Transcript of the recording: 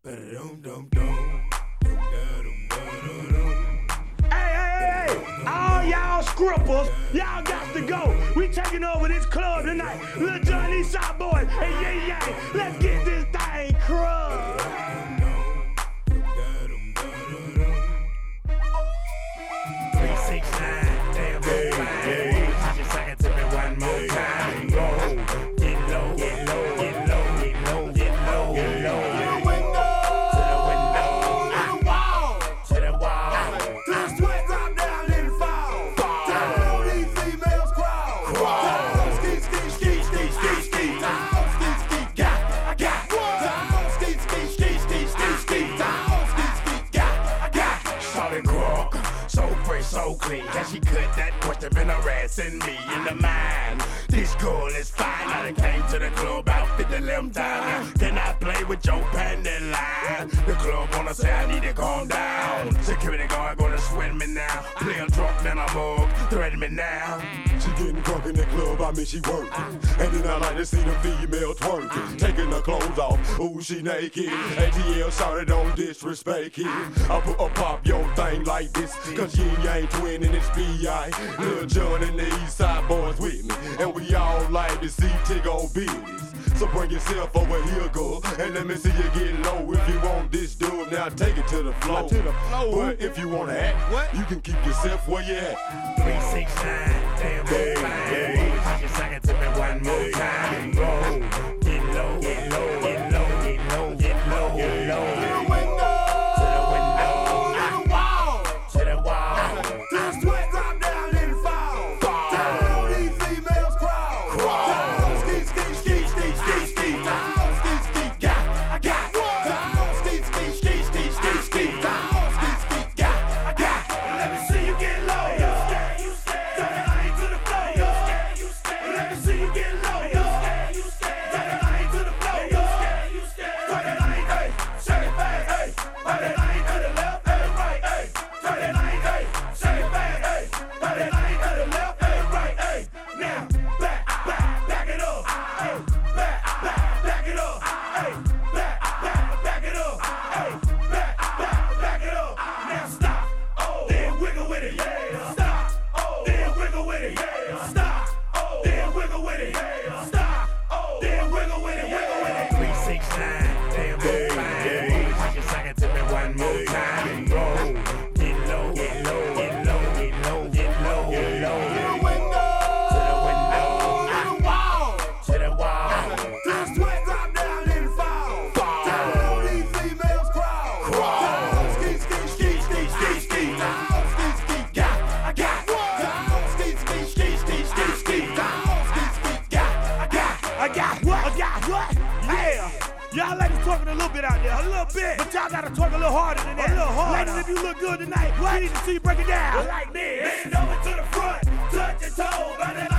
Hey, all y'all scrippers, y'all got to go. We taking over this club tonight. Lil Jon, East Side Boys, hey, yeah. Let's get this thing crunk. 369, damn, yeah. Just second to me one more time. Roll, get low, get low, get low, get low, get low, get low. So clean, can she cut that question been harassing me in the mind? This girl is fine, I done came to the club out 50 time. Can I play with your panty line? The club wanna say I need to calm down. Security guard gonna sweat me now. Play a drunk, then a mug, threaten me now. She getting drunk in the club, I mean she working. And then I like to see the female twerking. Taking her clothes off, ooh she naked. ATL shouted don't disrespect it. I put a pop your thing like this, cause you ain't twin and it's B.I. Lil Jon and the East Side Boys with me. And we all like to see Tiggo business. So bring yourself over here, girl, and let me see you get low. If you want this dude, now take it to the floor. But if you wanna act, you can keep yourself where you at. 369, damn, yeah. Just second to me one more time. Roll, get low, get low, get low, get low, get low, get low. Y'all ladies twerking a little bit out there, a little bit. But y'all gotta twerk a little harder than that. A little harder. Ladies, if you look good tonight, we need to see you break it down. Like this. Bend over to the front, touch your toes.